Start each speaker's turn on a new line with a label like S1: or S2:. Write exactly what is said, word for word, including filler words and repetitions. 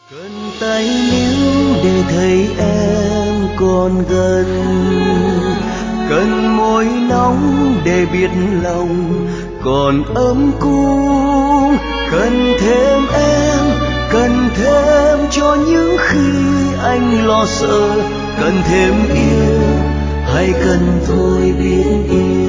S1: Cần tay níu để thấy em còn gần, cần môi nóng để biết lòng còn ấm cúng, cần thêm em, cần thêm cho những khi anh lo sợ, cần thêm yêu hay cần thôi biết yêu.